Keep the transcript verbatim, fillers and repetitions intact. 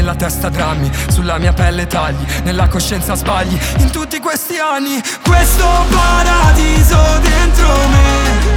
nella testa drammi, sulla mia pelle tagli, nella coscienza sbagli. In tutti questi anni questo paradiso dentro me